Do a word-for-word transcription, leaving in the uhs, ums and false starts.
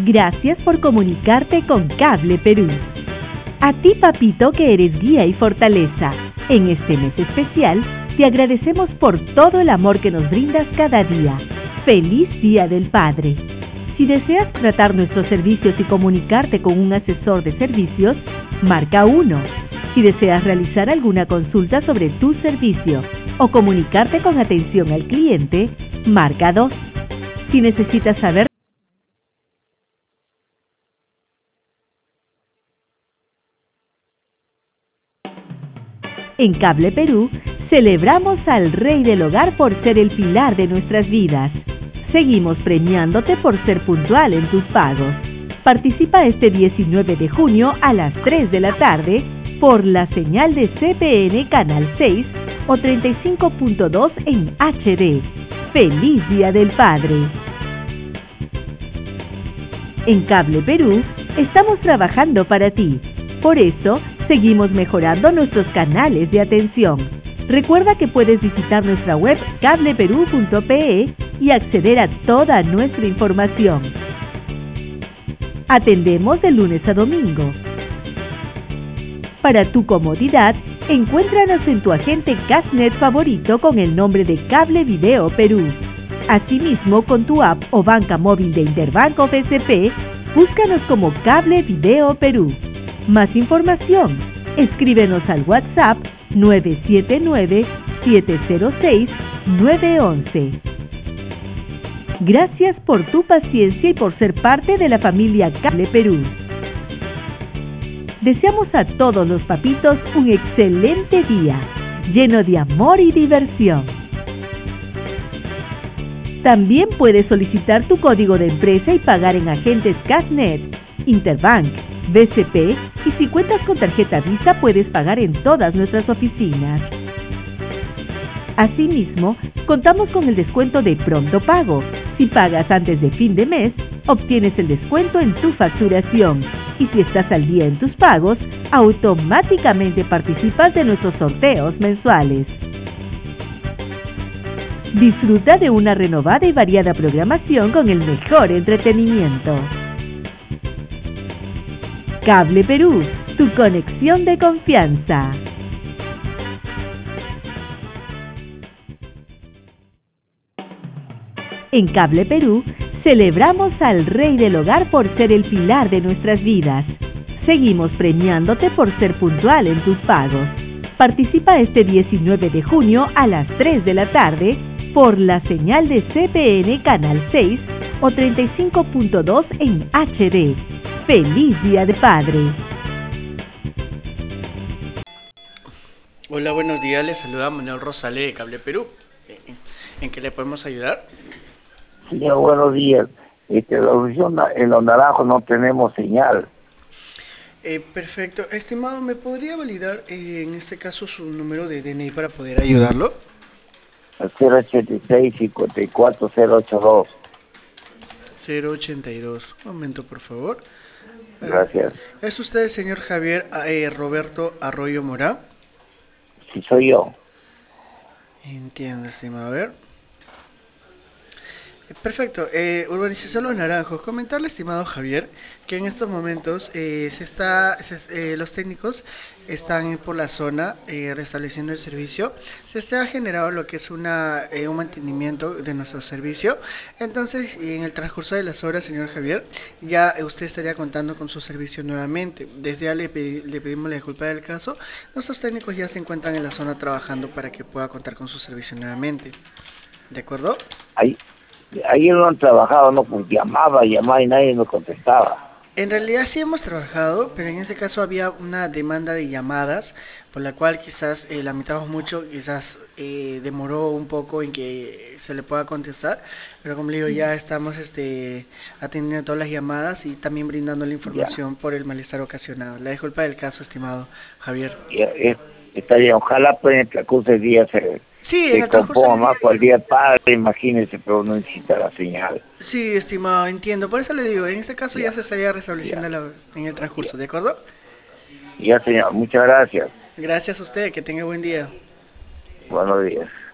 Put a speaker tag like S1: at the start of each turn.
S1: Gracias por comunicarte con Cable Perú. A ti, papito, que eres guía y fortaleza, en este mes especial, te agradecemos por todo el amor que nos brindas cada día. ¡Feliz Día del Padre! Si deseas tratar nuestros servicios y comunicarte con un asesor de servicios, marca uno. Si deseas realizar alguna consulta sobre tu servicio o comunicarte con atención al cliente, marca dos. Si necesitas saber En Cable Perú, celebramos al Rey del Hogar por ser el pilar de nuestras vidas. Seguimos premiándote por ser puntual en tus pagos. Participa este diecinueve de junio a las tres de la tarde por la señal de C P N Canal seis o treinta y cinco punto dos en H D. ¡Feliz Día del Padre! En Cable Perú, estamos trabajando para ti. Por eso, seguimos mejorando nuestros canales de atención. Recuerda que puedes visitar nuestra web cable perú punto pe y acceder a toda nuestra información. Atendemos de lunes a domingo. Para tu comodidad, encuéntranos en tu agente Cashnet favorito con el nombre de Cable Video Perú. Asimismo, con tu app o banca móvil de Interbanco B C P, búscanos como Cable Video Perú. Más información, escríbenos al WhatsApp nueve siete nueve, siete cero seis, nueve uno uno. Gracias por tu paciencia y por ser parte de la familia Cable Perú. Deseamos a todos los papitos un excelente día, lleno de amor y diversión. También puedes solicitar tu código de empresa y pagar en agentes Cashnet, Interbank, B C P y si cuentas con tarjeta Visa puedes pagar en todas nuestras oficinas. Asimismo, contamos con el descuento de Pronto Pago. Si pagas antes de fin de mes, obtienes el descuento en tu facturación. Y si estás al día en tus pagos, automáticamente participas de nuestros sorteos mensuales. Disfruta de una renovada y variada programación con el mejor entretenimiento. Cable Perú, tu conexión de confianza. En Cable Perú, celebramos al Rey del Hogar por ser el pilar de nuestras vidas. Seguimos premiándote por ser puntual en tus pagos. Participa este diecinueve de junio a las tres de la tarde por la señal de C P N Canal seis o treinta y cinco punto dos en H D. ¡Feliz Día de Padre!
S2: Hola, buenos días. Les saluda Manuel Rosales de Cable Perú. ¿En qué le podemos ayudar?
S3: Señor, buenos días. Este, la audición en Los Naranjos no tenemos señal.
S2: Eh, perfecto. Estimado, ¿me podría validar eh, en este caso su número de D N I para poder ayudarlo?
S3: cero ochenta y seis, cincuenta y cuatro, cero ochenta y dos.
S2: cero ochenta y dos. Un momento, por favor.
S3: Gracias.
S2: ¿Es usted el señor Javier eh, Roberto Arroyo Morá?
S3: Sí, soy yo.
S2: Entiendo, estimado. A ver. Perfecto, eh, Urbanización Los Naranjos. Comentarle, estimado Javier, que en estos momentos eh, se está, se, eh, los técnicos están por la zona eh, restableciendo el servicio. Se está generado lo que es una eh, un mantenimiento de nuestro servicio. Entonces, en el transcurso de las horas, señor Javier, ya usted estaría contando con su servicio nuevamente. Desde ya le, pedi le pedimos la disculpa del caso. Nuestros técnicos ya se encuentran en la zona trabajando para que pueda contar con su servicio nuevamente. ¿De acuerdo?
S3: Ahí. Ayer no han trabajado, no, pues llamaba, llamaba y nadie me contestaba.
S2: En realidad sí hemos trabajado, pero en ese caso había una demanda de llamadas, por la cual quizás eh, lamentamos mucho, quizás eh, demoró un poco en que se le pueda contestar, pero como le digo, ya estamos este, atendiendo todas las llamadas y también brindando la información ya por el malestar ocasionado. La disculpa del caso, estimado Javier.
S3: Ya, eh, está bien, ojalá pues en el transcurso del día se...
S2: Sí,
S3: se
S2: en el transcurso
S3: componga más por el día padre, imagínese, pero no necesita la señal.
S2: Sí, estimado, entiendo. Por eso le digo, en este caso ya, ya se estaría restableciendo la, en el transcurso,
S3: ya.
S2: ¿de acuerdo?
S3: Ya, señor, muchas gracias.
S2: Gracias a usted, que tenga buen día.
S3: Buenos días.